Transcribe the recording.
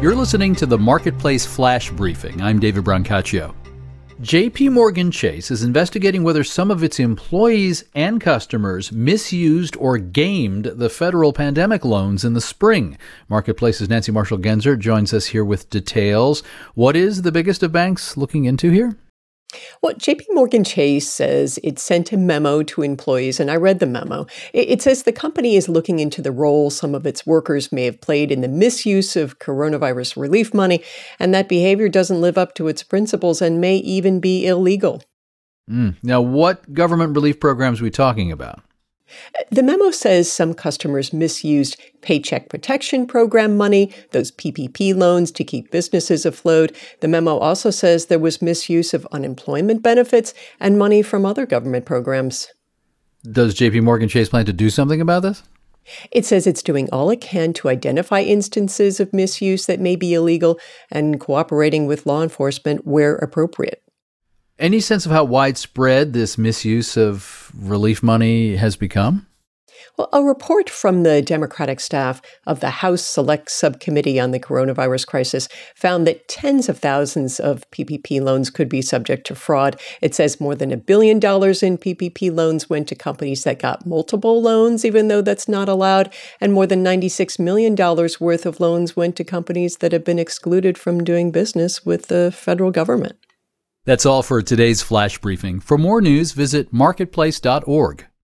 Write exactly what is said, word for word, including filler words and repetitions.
You're listening to the Marketplace Flash Briefing. I'm David Brancaccio. J P. Morgan Chase is investigating whether some of its employees and customers misused or gamed the federal pandemic loans in the spring. Marketplace's Nancy Marshall-Genzer joins us here with details. What is the biggest of banks looking into here? Well, J P. Morgan Chase says it sent a memo to employees, and I read the memo. It says the company is looking into the role some of its workers may have played in the misuse of coronavirus relief money, and that behavior doesn't live up to its principles and may even be illegal. Mm. Now, what government relief programs are we talking about? The memo says some customers misused Paycheck Protection Program money, those P P P loans to keep businesses afloat. The memo also says there was misuse of unemployment benefits and money from other government programs. Does J P. Morgan Chase plan to do something about this? It says it's doing all it can to identify instances of misuse that may be illegal and cooperating with law enforcement where appropriate. Any sense of how widespread this misuse of relief money has become? Well, a report from the Democratic staff of the House Select Subcommittee on the Coronavirus Crisis found that tens of thousands of P P P loans could be subject to fraud. It says more than a billion dollars in P P P loans went to companies that got multiple loans, even though that's not allowed, and more than ninety-six million dollars worth of loans went to companies that have been excluded from doing business with the federal government. That's all for today's Flash Briefing. For more news, visit marketplace dot org.